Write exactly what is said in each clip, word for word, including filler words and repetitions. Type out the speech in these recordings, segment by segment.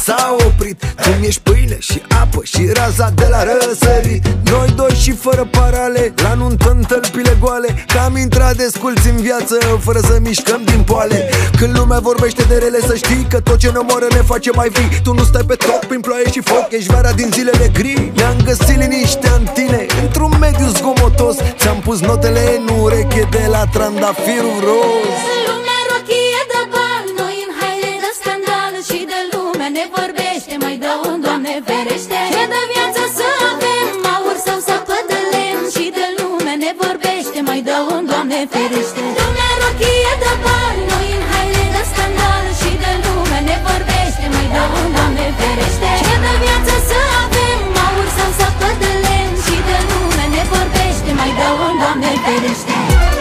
s-a oprit. Tu ești pâine și apă și raza de la răsărit. Noi doi și fără parale, la nuntă în tălpile goale, că am intrat desculți în viață fără să mișcăm din poale. Când lumea vorbește de rele, să știi că tot ce ne omoară ne face mai vii. Tu nu stai pe top prin ploaie și foc, ești vara din zilele gri. Ne-am găsit liniștea în tine, într-un mediu zgomotos. Ți-am pus notele în ureche de la trandafirul roz. Lumea rochie de bani, noi în haine de scandal, și de lumea ne vorbește, mai dă un Doamne ferește. Ce de viață să avem, aur sau sapă de lemn, și de lumea ne vorbește, mai dă un Doamne ferește. Lumea rochie de bani, noi în haine de scandal, și de lumea ne vorbește, mai dă un Doamne ferește. Ce de viață să avem, aur sau sapă de lemn, și de lumea ne vorbește, mai dă un Doamne ferește.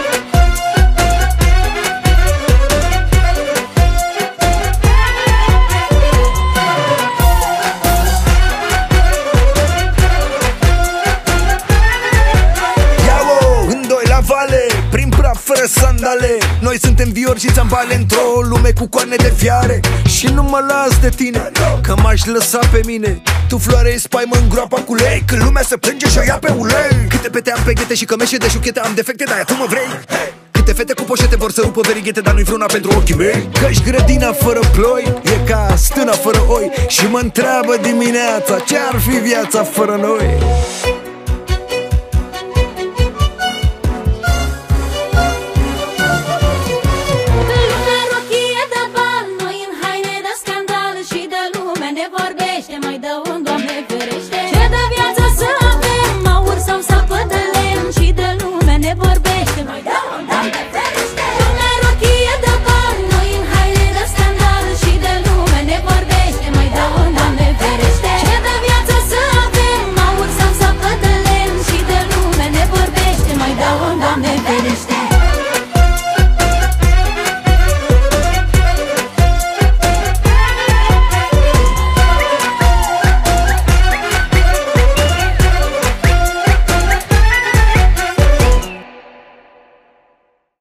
Prin praf fără sandale, noi suntem viori și țambale într-o lume cu coarne de fiare. Și nu mă las de tine, că m-aș lăsa pe mine. Tu floare spaimă în groapa cu lei, când lumea se plânge și o ia pe ulei. Câte pete am pe ghete și cămeșe de șuchete, am defecte, dar tu mă vrei. Câte fete cu poșete vor să rupă verighete, dar nu-i vreuna pentru ochii mei. Că-și grădina fără ploi e ca stâna fără oi, și mă întreabă dimineața ce-ar fi viața fără noi. Mai dă un Doamne ferește.